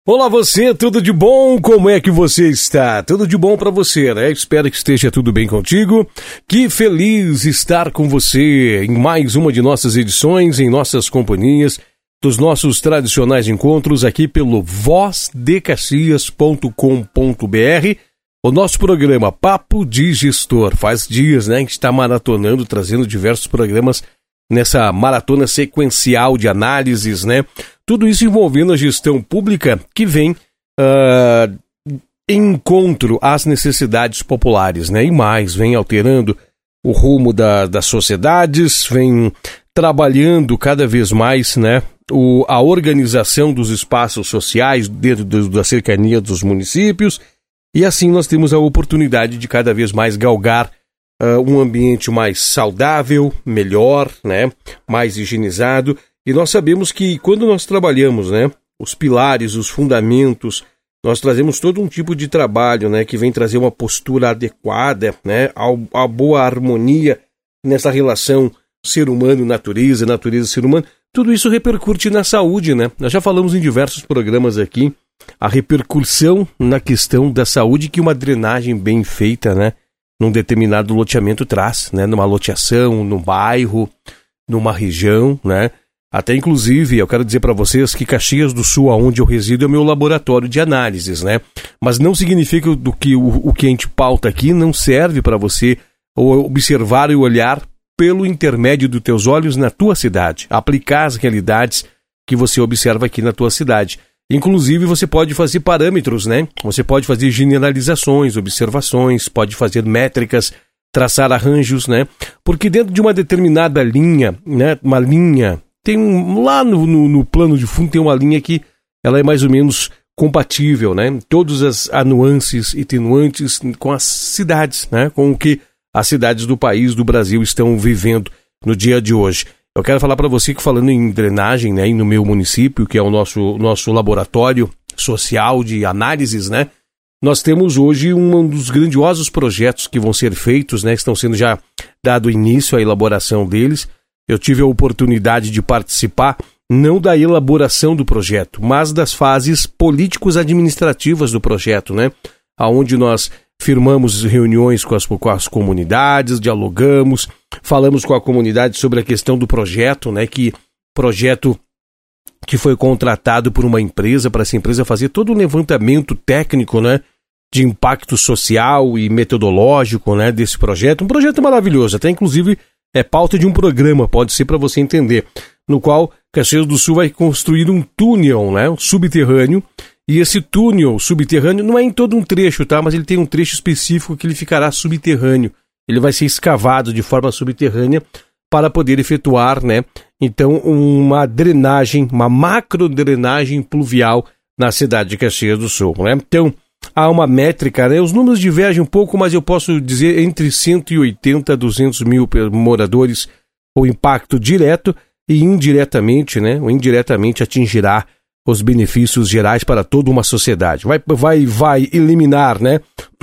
Olá você, tudo de bom? Como é que você está? Tudo de bom para você, né? Espero que esteja tudo bem contigo. Que feliz estar com você em mais uma de nossas edições, em nossas companhias, dos nossos tradicionais encontros aqui pelo vozdecaxias.com.br. O nosso programa Papo de Gestor. Faz dias, né, que a gente está maratonando, trazendo diversos programas nessa maratona sequencial de análises, né? Tudo isso envolvendo a gestão pública que vem em encontro às necessidades populares, né? E mais, vem alterando o rumo das sociedades, vem trabalhando cada vez mais, né? A organização dos espaços sociais dentro da cercania dos municípios, e assim nós temos a oportunidade de cada vez mais galgar um ambiente mais saudável, melhor, né? Mais higienizado. E nós sabemos que quando nós trabalhamos, né, os pilares, os fundamentos, nós trazemos todo um tipo de trabalho, né, que vem trazer uma postura adequada, né, a boa harmonia nessa relação ser humano-natureza, natureza-ser humano. Tudo isso repercute na saúde, né? Nós já falamos em diversos programas aqui a repercussão na questão da saúde que uma drenagem bem feita, né, num determinado loteamento traz, né, numa loteação, num bairro, numa região, né? Até, inclusive, eu quero dizer para vocês que Caxias do Sul, onde eu resido, é o meu laboratório de análises, né? Mas não significa que o que a gente pauta aqui não serve para você observar e olhar pelo intermédio dos teus olhos na tua cidade, aplicar as realidades que você observa aqui na tua cidade. Inclusive, você pode fazer parâmetros, né? Você pode fazer generalizações, observações, pode fazer métricas, traçar arranjos, né? Porque dentro de uma determinada linha, né? Uma linha... Tem lá no plano de fundo tem uma linha que ela é mais ou menos compatível, né? Todas as nuances e tenuantes com as cidades, né? Com o que as cidades do país, do Brasil, estão vivendo no dia de hoje. Eu quero falar para você que, falando em drenagem, né? E no meu município, que é o nosso laboratório social de análises, né? Nós temos hoje um dos grandiosos projetos que vão ser feitos, né? Estão sendo já dado início à elaboração deles. Eu tive a oportunidade de participar, não da elaboração do projeto, mas das fases políticos-administrativas do projeto, né? Onde nós firmamos reuniões com as comunidades, dialogamos, falamos com a comunidade sobre a questão do projeto, né? Projeto que foi contratado por uma empresa, para essa empresa fazer todo um levantamento técnico, né? De impacto social e metodológico, né? Desse projeto. Um projeto maravilhoso, até inclusive... É pauta de um programa, pode ser para você entender, no qual Caxias do Sul vai construir um túnel, né, subterrâneo, e esse túnel subterrâneo não é em todo um trecho, tá, mas ele tem um trecho específico que ele ficará subterrâneo, ele vai ser escavado de forma subterrânea para poder efetuar, né, então uma drenagem, uma macro drenagem pluvial na cidade de Caxias do Sul, né, então... Há uma métrica, né? Os números divergem um pouco, mas eu posso dizer entre 180 a 200 mil moradores o impacto direto e indiretamente, né? Ou indiretamente atingirá os benefícios gerais para toda uma sociedade. Vai eliminar, né?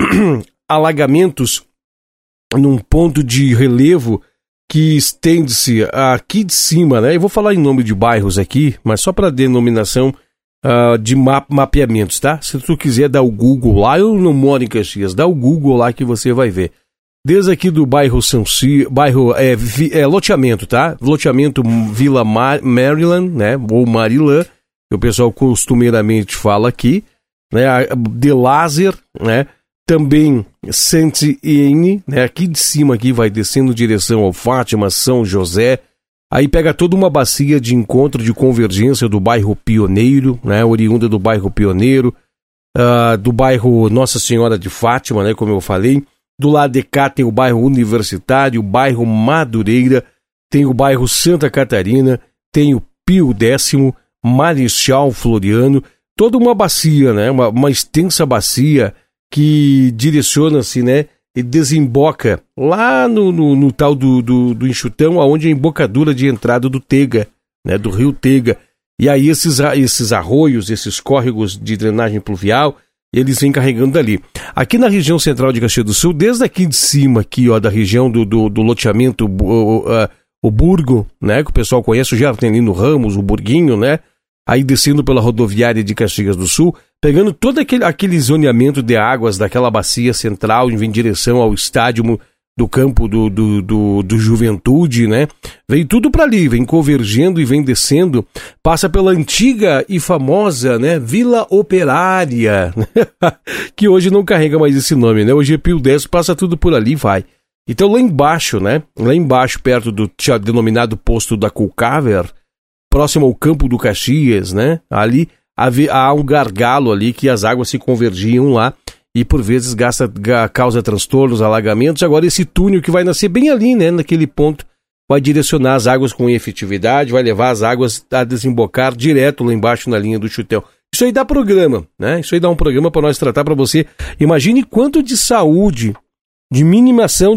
Alagamentos num ponto de relevo que estende-se aqui de cima, né? Eu vou falar em nome de bairros aqui, mas só para denominação de mapeamentos, tá? Se tu quiser dar o Google lá, eu não moro em Caxias, dá o Google lá que você vai ver. Desde aqui do bairro loteamento, tá? Loteamento Vila Maryland, né? Ou Marilã, que o pessoal costumeiramente fala aqui, né? De Lázer, né? Também Saint-Iene, né? Aqui de cima aqui vai descendo em direção ao Fátima, São José. Aí pega toda uma bacia de encontro, de convergência do bairro Pioneiro, né, oriunda do bairro Pioneiro, do bairro Nossa Senhora de Fátima, né, como eu falei. Do lado de cá tem o bairro Universitário, o bairro Madureira, tem o bairro Santa Catarina, tem o Pio X, Marechal Floriano, toda uma bacia, né, uma extensa bacia que direciona-se, né, e desemboca lá no tal do enxutão, aonde é a embocadura de entrada do Tega, né, do rio Tega. E aí esses arroios, esses córregos de drenagem pluvial, eles vêm carregando dali. Aqui na região central de Caxias do Sul, desde aqui de cima, aqui, ó, da região do loteamento, o Burgo, né, que o pessoal conhece, o Jardelino Ramos, o Burguinho, né, aí descendo pela rodoviária de Caxias do Sul, pegando todo aquele zoneamento de águas daquela bacia central em direção ao estádio do campo do Juventude, né? Vem tudo para ali, vem convergendo e vem descendo, passa pela antiga e famosa, né, Vila Operária, que hoje não carrega mais esse nome, né? Hoje é Pio X, passa tudo por ali e vai. Então lá embaixo, né? Lá embaixo, perto do denominado posto da Culcaver, próximo ao campo do Caxias, né? Ali há um gargalo ali que as águas se convergiam lá e por vezes causa transtornos, alagamentos. Agora esse túnel que vai nascer bem ali, né? Naquele ponto, vai direcionar as águas com efetividade, vai levar as águas a desembocar direto lá embaixo na linha do Chutel. Isso aí dá programa, né? Isso aí dá um programa para nós tratar para você. Imagine quanto de saúde, de minimização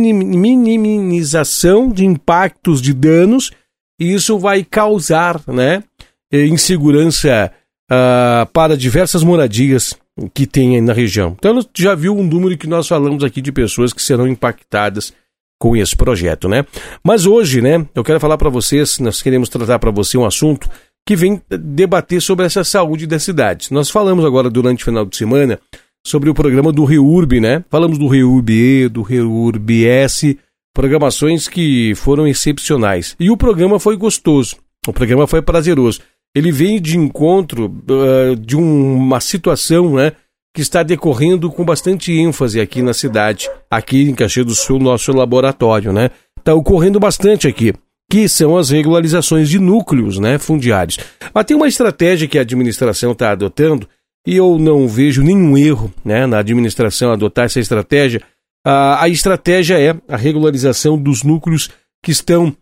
de impactos, de danos, e isso vai causar, né, insegurança para diversas moradias que tem aí na região. Então, já viu um número que nós falamos aqui de pessoas que serão impactadas com esse projeto, né? Mas hoje, né, eu quero falar para vocês, nós queremos tratar para você um assunto que vem debater sobre essa saúde das cidades. Nós falamos agora durante o final de semana sobre o programa do REURB, né? Falamos do REURB-E, do REURB-S, programações que foram excepcionais. E o programa foi gostoso, o programa foi prazeroso. Ele veio de encontro de uma situação, né, que está decorrendo com bastante ênfase aqui na cidade, aqui em Caxias do Sul, nosso laboratório, né? Está ocorrendo bastante aqui, que são as regularizações de núcleos, né, fundiários. Mas tem uma estratégia que a administração está adotando, e eu não vejo nenhum erro, né, na administração adotar essa estratégia. A estratégia é a regularização dos núcleos que estão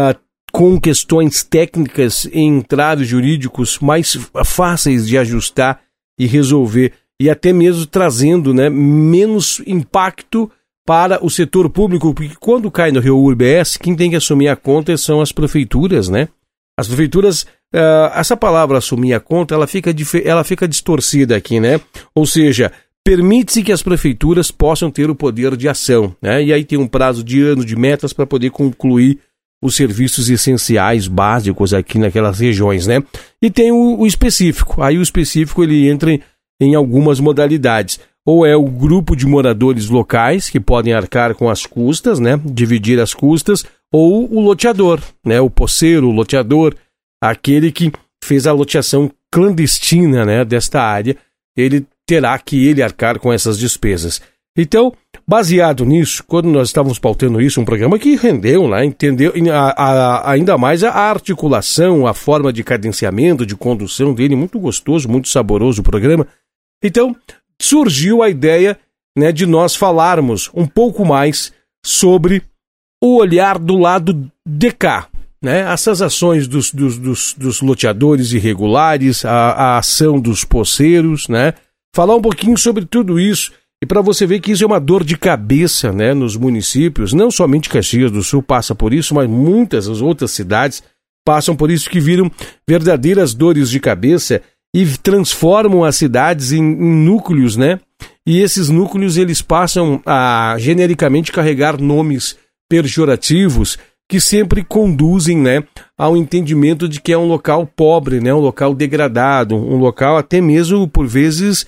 com questões técnicas e entraves jurídicos mais fáceis de ajustar e resolver, e até mesmo trazendo, né, menos impacto para o setor público, porque quando cai no REURB-S, quem tem que assumir a conta são as prefeituras, né? As prefeituras, essa palavra assumir a conta, ela fica distorcida aqui, né? Ou seja, permite-se que as prefeituras possam ter o poder de ação, né? E aí tem um prazo de anos, de metas para poder concluir os serviços essenciais, básicos aqui naquelas regiões, né? E tem o específico. Aí o específico ele entra em algumas modalidades. Ou é o grupo de moradores locais que podem arcar com as custas, né? Dividir as custas, ou o loteador, né? O posseiro, o loteador, aquele que fez a loteação clandestina, né, desta área, ele terá que ele arcar com essas despesas. Então, baseado nisso, quando nós estávamos pautando isso, um programa que rendeu, né, entendeu, ainda mais a articulação, a forma de cadenciamento, de condução dele, muito gostoso, muito saboroso o programa. Então, surgiu a ideia, né, de nós falarmos um pouco mais sobre o olhar do lado de cá, né, essas ações dos loteadores irregulares, a ação dos posseiros, né, falar um pouquinho sobre tudo isso. E para você ver que isso é uma dor de cabeça, né, nos municípios, não somente Caxias do Sul passa por isso, mas muitas outras cidades passam por isso, que viram verdadeiras dores de cabeça e transformam as cidades em núcleos, né? E esses núcleos eles passam a genericamente carregar nomes pejorativos que sempre conduzem, né, ao entendimento de que é um local pobre, né, um local degradado, um local até mesmo por vezes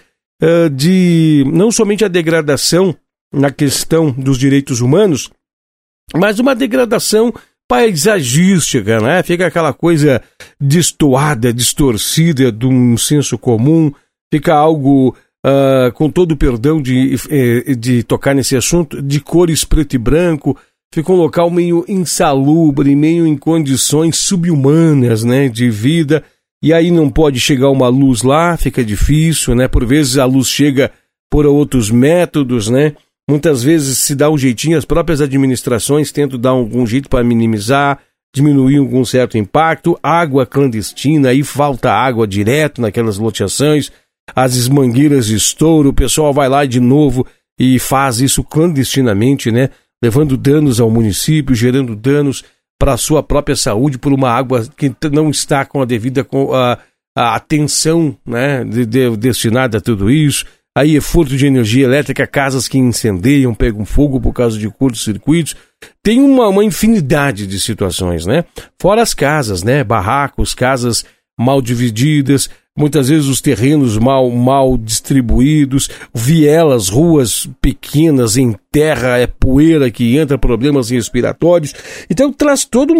de não somente a degradação na questão dos direitos humanos, mas uma degradação paisagística, né? Fica aquela coisa destoada, distorcida de um senso comum, fica algo, com todo o perdão de tocar nesse assunto, de cores preto e branco, fica um local meio insalubre, meio em condições subhumanas, né, de vida. E aí não pode chegar uma luz lá, fica difícil, né? Por vezes a luz chega por outros métodos, né? Muitas vezes se dá um jeitinho, as próprias administrações tentam dar algum jeito para minimizar, diminuir algum certo impacto. Água clandestina, aí falta água direto naquelas loteações, as mangueiras estouram, o pessoal vai lá de novo e faz isso clandestinamente, né? Levando danos ao município, gerando danos para a sua própria saúde por uma água que não está com a devida a atenção, né, destinada a tudo isso. Aí é furto de energia elétrica, casas que incendeiam, pegam fogo por causa de curtos-circuitos. Tem uma infinidade de situações, né? Fora as casas, né, barracos, casas mal divididas, muitas vezes os terrenos mal distribuídos, vielas, ruas pequenas em terra, é poeira que entra, problemas respiratórios. Então traz toda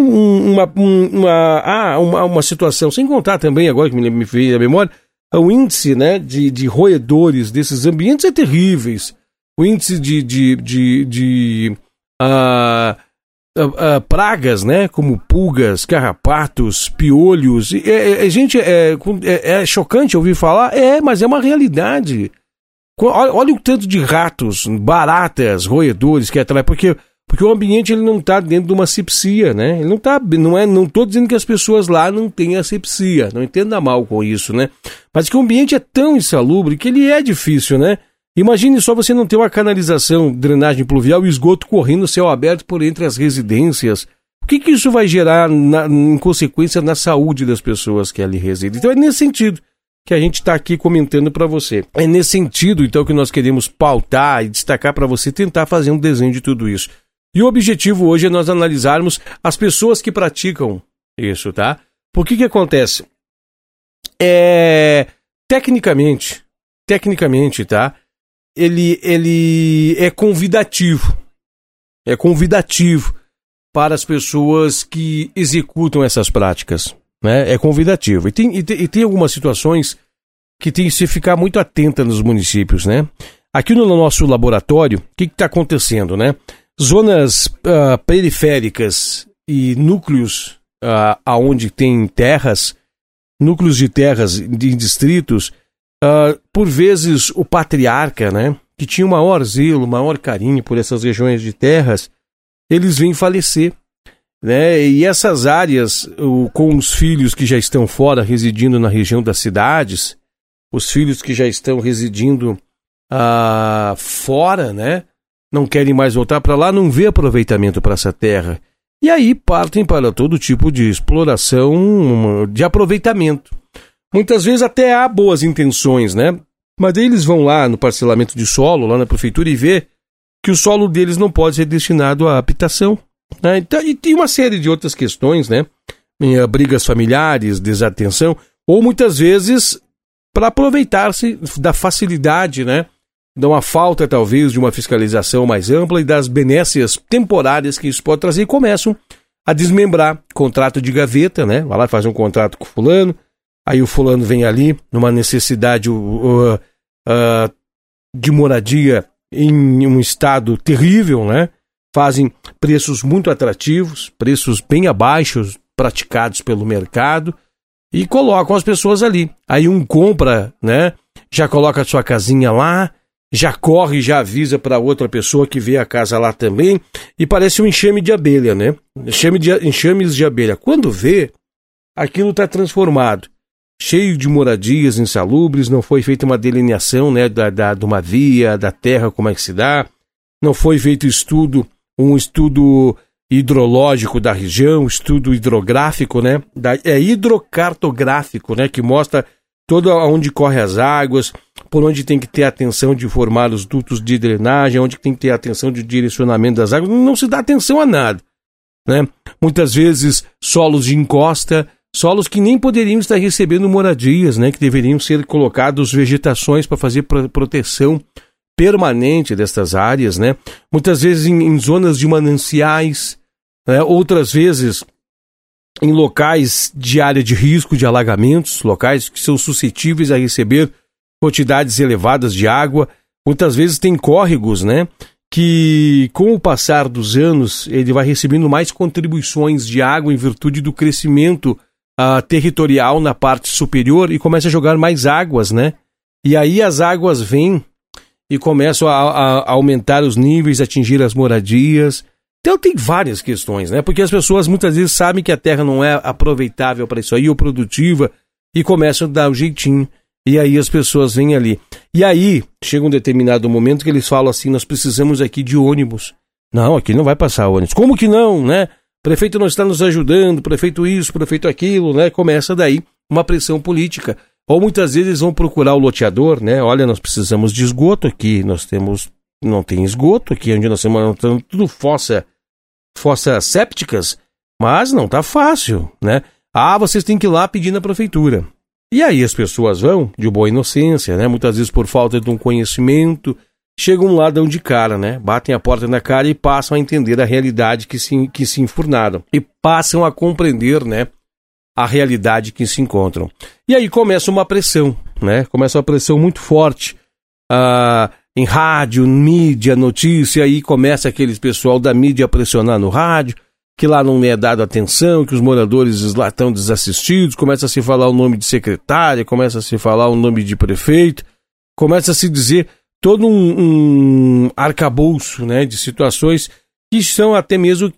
uma situação, sem contar também, agora que me veio a memória, o índice, né, de roedores desses ambientes é terríveis. O índice de pragas, né, como pulgas, carrapatos, piolhos. Gente, é chocante ouvir falar, mas é uma realidade. Olha o tanto de ratos, baratas, roedores que atrai, porque o ambiente ele não está dentro de uma asepsia, né? Ele não estou dizendo que as pessoas lá não têm asepsia, não entenda mal com isso, né? Mas que o ambiente é tão insalubre que ele é difícil, né? Imagine só você não ter uma canalização, drenagem pluvial e esgoto correndo céu aberto por entre as residências. O que isso vai gerar em consequência na saúde das pessoas que ali residem? Então é nesse sentido que a gente está aqui comentando para você. É nesse sentido, então, que nós queremos pautar e destacar para você tentar fazer um desenho de tudo isso. E o objetivo hoje é nós analisarmos as pessoas que praticam isso, tá? Por que acontece? Tecnicamente, tá? Ele é convidativo. É convidativo para as pessoas que executam essas práticas, né? É convidativo. E tem algumas situações que tem que se ficar muito atenta nos municípios, né? Aqui no nosso laboratório, o que está acontecendo, né? Zonas periféricas e núcleos aonde tem terras, núcleos de terras em distritos, por vezes o patriarca, né, que tinha o maior zelo, o maior carinho por essas regiões de terras, eles vêm falecer, né? E essas áreas, com os filhos que já estão fora, residindo na região das cidades, os filhos que já estão residindo fora, né, não querem mais voltar para lá, não vê aproveitamento para essa terra. E aí partem para todo tipo de exploração, de aproveitamento. Muitas vezes até há boas intenções, né? Mas daí eles vão lá no parcelamento de solo, lá na prefeitura, e vê que o solo deles não pode ser destinado à habitação, né? Então, e tem uma série de outras questões, né? Brigas familiares, desatenção, ou muitas vezes para aproveitar-se da facilidade, né? De uma falta, talvez, de uma fiscalização mais ampla e das benécias temporárias que isso pode trazer, e começam a desmembrar contrato de gaveta, né? Vai lá e faz um contrato com o fulano, aí o fulano vem ali numa necessidade de moradia em um estado terrível, né? Fazem preços muito atrativos, preços bem abaixo praticados pelo mercado, e colocam as pessoas ali. Aí um compra, né? Já coloca a sua casinha lá, já corre, já avisa para outra pessoa que vê a casa lá também, e parece um enxame de abelha, né? Enxames de abelha. Quando vê, aquilo está transformado, cheio de moradias insalubres, não foi feita uma delineação, né, de uma via, da terra, como é que se dá, não foi feito um estudo hidrológico da região, estudo hidrográfico, né? Hidrocartográfico, né, que mostra todo onde corre as águas, por onde tem que ter atenção de formar os dutos de drenagem, onde tem que ter atenção de direcionamento das águas, não se dá atenção a nada, né? Muitas vezes solos de encosta, solos que nem poderiam estar recebendo moradias, né? Que deveriam ser colocados vegetações para fazer proteção permanente destas áreas, né? Muitas vezes em zonas de mananciais, né? Outras vezes em locais de área de risco de alagamentos, locais que são suscetíveis a receber quantidades elevadas de água. Muitas vezes tem córregos, né, que com o passar dos anos ele vai recebendo mais contribuições de água em virtude do crescimento territorial na parte superior, e começa a jogar mais águas, né? E aí as águas vêm e começam a aumentar os níveis, atingir as moradias. Então tem várias questões, né? Porque as pessoas muitas vezes sabem que a terra não é aproveitável para isso aí, ou produtiva, e começam a dar um jeitinho. E aí as pessoas vêm ali. E aí chega um determinado momento que eles falam assim: nós precisamos aqui de ônibus. Não, aqui não vai passar ônibus. Como que não, né? Prefeito não está nos ajudando, prefeito isso, prefeito aquilo, né? Começa daí uma pressão política. Ou muitas vezes eles vão procurar o loteador, né? Olha, nós precisamos de esgoto aqui, não tem esgoto aqui, onde nós estamos tudo fossas sépticas, mas não está fácil, né? Vocês têm que ir lá pedir na prefeitura. E aí as pessoas vão, de boa inocência, né? Muitas vezes por falta de um conhecimento, chegam lá, dão de cara, né? Batem a porta na cara e passam a entender a realidade que se enfurnaram. E passam a compreender, né, a realidade que se encontram. E aí começa uma pressão, né? Começa uma pressão muito forte em rádio, mídia, notícia, aí começa aqueles pessoal da mídia a pressionar no rádio, que lá não é dado atenção, que os moradores lá estão desassistidos, começa a se falar o nome de secretária, começa a se falar o nome de prefeito, começa a se dizer todo um arcabouço, né, de situações que são até mesmo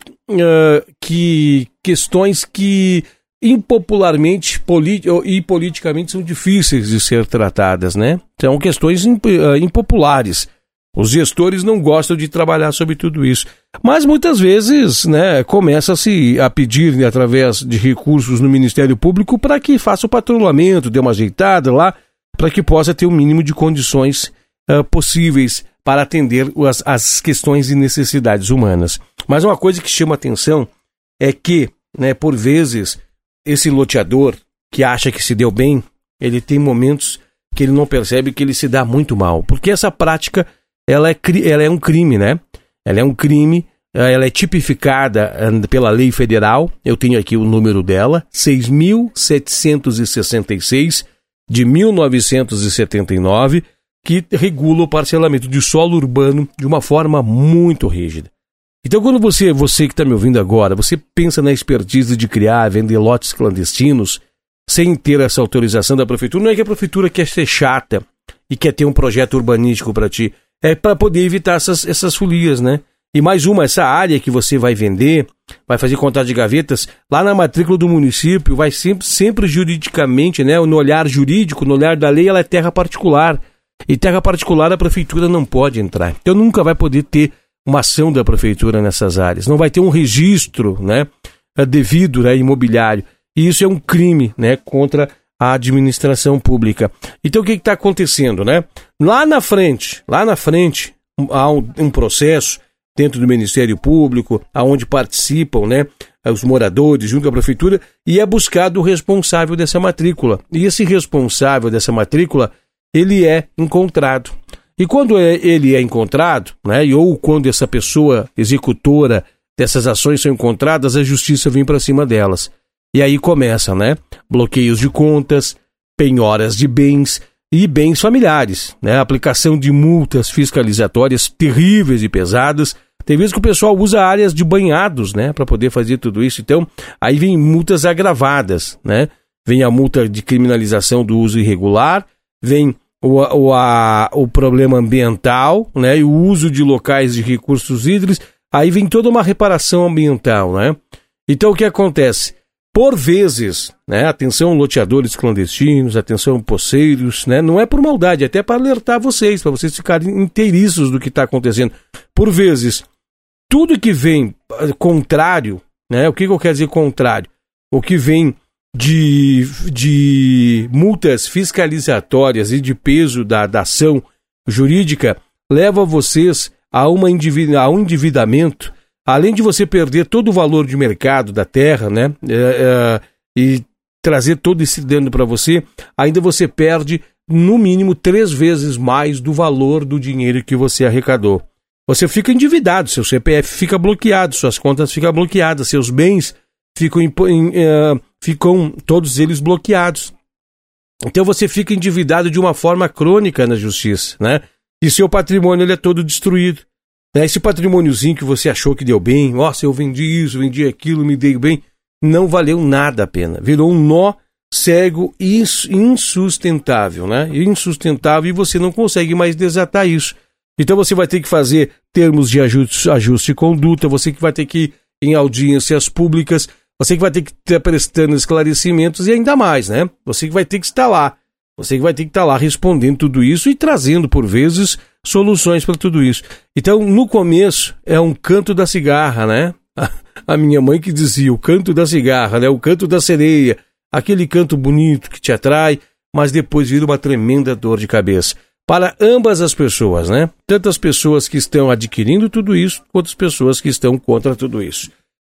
questões que impopularmente e politicamente são difíceis de ser tratadas, né? São questões impopulares. Os gestores não gostam de trabalhar sobre tudo isso. Mas muitas vezes, né, começa-se a pedir, né, através de recursos no Ministério Público para que faça o patrulhamento, dê uma ajeitada lá, para que possa ter o mínimo de condições possíveis para atender as questões e necessidades humanas. Mas uma coisa que chama atenção é que, né, por vezes, esse loteador que acha que se deu bem, ele tem momentos que ele não percebe que ele se dá muito mal. Porque essa prática, ela é um crime, né? Ela é um crime, ela é tipificada pela lei federal, eu tenho aqui o número dela, 6.766, de 1979, que regula o parcelamento de solo urbano de uma forma muito rígida. Então, quando você que está me ouvindo agora, você pensa na expertise de criar, vender lotes clandestinos, sem ter essa autorização da prefeitura, não é que a prefeitura quer ser chata e quer ter um projeto urbanístico para ti, é para poder evitar essas folias, né? E mais essa área que você vai vender, vai fazer contrato de gavetas, lá na matrícula do município, vai sempre juridicamente, né? No olhar jurídico, no olhar da lei, ela é terra particular. E terra particular a prefeitura não pode entrar. Então nunca vai poder ter uma ação da prefeitura nessas áreas. Não vai ter um registro, né, devido, né, imobiliário. E isso é um crime, né, contra a administração pública. Então o que está acontecendo, né? Lá na frente, há um processo dentro do Ministério Público, onde participam, né, os moradores junto à prefeitura, e é buscado o responsável dessa matrícula. E esse responsável dessa matrícula, ele é encontrado. E quando ele é encontrado, né, ou quando essa pessoa executora dessas ações são encontradas, a justiça vem para cima delas. E aí começa, né, bloqueios de contas, penhoras de bens e bens familiares, né, aplicação de multas fiscalizatórias terríveis e pesadas. Tem vezes que o pessoal usa áreas de banhados, né, para poder fazer tudo isso. Então, aí vem multas agravadas, né, vem a multa de criminalização do uso irregular, vem o problema ambiental, né, e o uso de locais de recursos hídricos, aí vem toda uma reparação ambiental, né? Então o que acontece? Por vezes, né, atenção loteadores clandestinos, atenção poceiros, né, não é por maldade, é até para alertar vocês, para vocês ficarem inteiriços do que está acontecendo. Por vezes, tudo que vem contrário, né, o que eu quero dizer contrário? O que vem de multas fiscalizatórias e de peso da ação jurídica leva vocês a um endividamento, além de você perder todo o valor de mercado da terra, né, e trazer todo esse dano para você, ainda você perde no mínimo 3 vezes mais do valor do dinheiro que você arrecadou. Você fica endividado, seu CPF fica bloqueado, suas contas ficam bloqueadas, seus bens ficam todos eles bloqueados. Então você fica endividado de uma forma crônica na justiça, né? E seu patrimônio ele é todo destruído. Né? Esse patrimôniozinho que você achou que deu bem, nossa, eu vendi isso, vendi aquilo, me dei bem, não valeu nada a pena. Virou um nó cego e insustentável, né? Insustentável, e você não consegue mais desatar isso. Então você vai ter que fazer termos de ajuste de conduta, você que vai ter que ir em audiências públicas, você que vai ter que estar prestando esclarecimentos e ainda mais, né? Você que vai ter que estar lá. Você que vai ter que estar lá respondendo tudo isso e trazendo, por vezes, soluções para tudo isso. Então, no começo, é um canto da cigarra, né? A minha mãe que dizia, o canto da cigarra, né? O canto da sereia. Aquele canto bonito que te atrai, mas depois vira uma tremenda dor de cabeça. Para ambas as pessoas, né? Tanto as pessoas que estão adquirindo tudo isso, quanto as pessoas que estão contra tudo isso.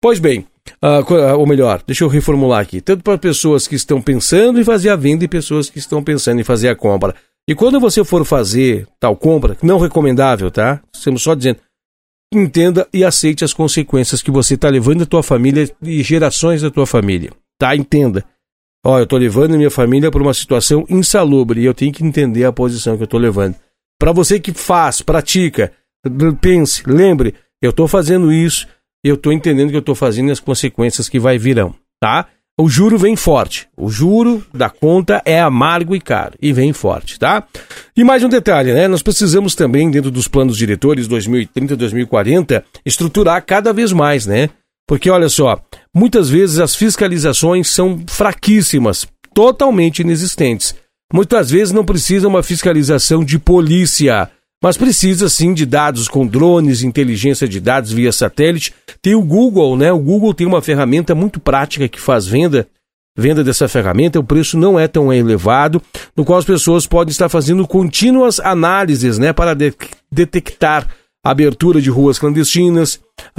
Pois bem, ou melhor, deixa eu reformular aqui. Tanto para pessoas que estão pensando em fazer a venda e pessoas que estão pensando em fazer a compra. E quando você for fazer tal compra, não recomendável, tá? Estamos só dizendo, entenda e aceite as consequências que você está levando a tua família e gerações da tua família, tá? Entenda. Eu estou levando a minha família para uma situação insalubre e eu tenho que entender a posição que eu estou levando. Para você que faz, pratica, pense, lembre, eu estou fazendo isso, eu estou entendendo o que eu estou fazendo e as consequências que virão, tá? O juro vem forte. O juro da conta é amargo e caro. E vem forte, tá? E mais um detalhe, né? Nós precisamos também, dentro dos planos diretores 2030 e 2040, estruturar cada vez mais, né? Porque, olha só, muitas vezes as fiscalizações são fraquíssimas, totalmente inexistentes. Muitas vezes não precisa uma fiscalização de polícia, mas precisa sim de dados com drones, inteligência de dados via satélite. Tem o Google, né? O Google tem uma ferramenta muito prática que faz venda dessa ferramenta, o preço não é tão elevado, no qual as pessoas podem estar fazendo contínuas análises, né? Para detectar a abertura de ruas clandestinas,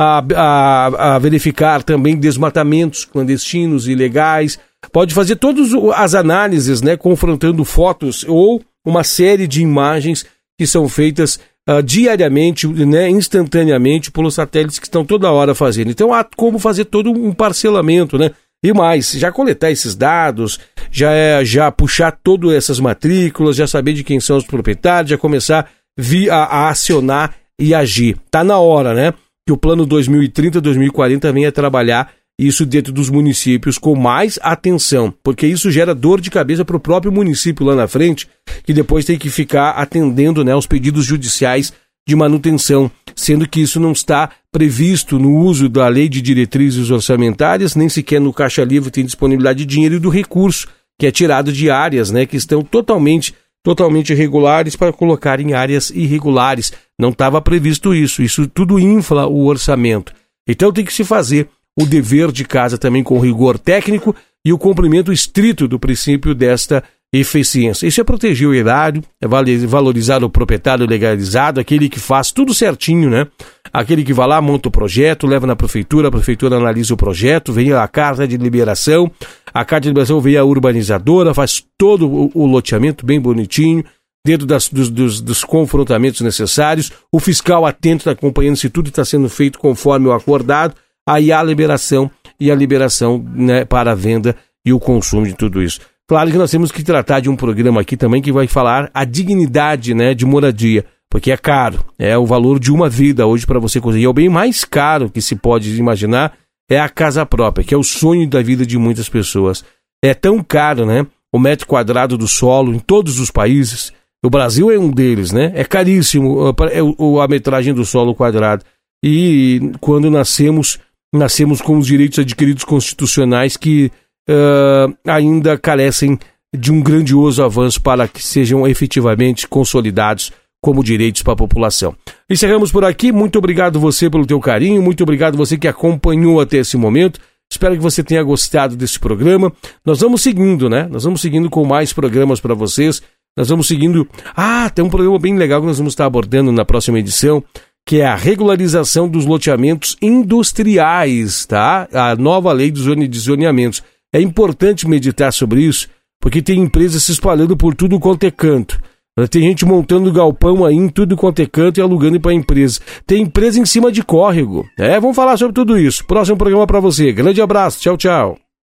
a verificar também desmatamentos clandestinos, ilegais. Pode fazer todas as análises, né? Confrontando fotos ou uma série de imagens que são feitas diariamente, né, instantaneamente pelos satélites que estão toda hora fazendo. Então há como fazer todo um parcelamento, né? E mais, já coletar esses dados, já puxar todas essas matrículas, já saber de quem são os proprietários, já começar a acionar e agir. Tá na hora, né? Que o plano 2030, 2040 venha trabalhar isso dentro dos municípios com mais atenção, porque isso gera dor de cabeça para o próprio município lá na frente, que depois tem que ficar atendendo, né, aos pedidos judiciais de manutenção, sendo que isso não está previsto no uso da lei de diretrizes orçamentárias, nem sequer no Caixa Livre tem disponibilidade de dinheiro e do recurso, que é tirado de áreas, né, que estão totalmente irregulares para colocar em áreas irregulares. Não estava previsto isso tudo infla o orçamento. Então tem que se fazer o dever de casa também com rigor técnico e o cumprimento estrito do princípio desta eficiência. Isso é proteger o erário, é valorizar o proprietário legalizado, aquele que faz tudo certinho, né? Aquele que vai lá, monta o projeto, leva na prefeitura, a prefeitura analisa o projeto, vem a carta de liberação, vem a urbanizadora, faz todo o loteamento bem bonitinho, dentro dos confrontamentos necessários, o fiscal atento está acompanhando se tudo está sendo feito conforme o acordado. Aí há a liberação, né, para a venda e o consumo de tudo isso. Claro que nós temos que tratar de um programa aqui também que vai falar a dignidade, né, de moradia, porque é caro, é o valor de uma vida hoje para você conseguir. É o bem mais caro que se pode imaginar, é a casa própria, que é o sonho da vida de muitas pessoas. É tão caro, né, o metro quadrado do solo em todos os países. O Brasil é um deles, né, é caríssimo a metragem do solo quadrado. E quando nascemos com os direitos adquiridos constitucionais que ainda carecem de um grandioso avanço para que sejam efetivamente consolidados como direitos para a população. Encerramos por aqui. Muito obrigado você pelo teu carinho, muito obrigado você que acompanhou até esse momento. Espero que você tenha gostado desse programa. Nós vamos seguindo, né? Nós vamos seguindo com mais programas para vocês. Nós vamos seguindo... tem um programa bem legal que nós vamos estar abordando na próxima edição, que é a regularização dos loteamentos industriais, tá? A nova lei de zoneamentos. É importante meditar sobre isso, porque tem empresas se espalhando por tudo quanto é canto. Tem gente montando galpão aí em tudo quanto é canto e alugando para empresa. Tem empresa em cima de córrego. Vamos falar sobre tudo isso. Próximo programa para você. Grande abraço. Tchau, tchau.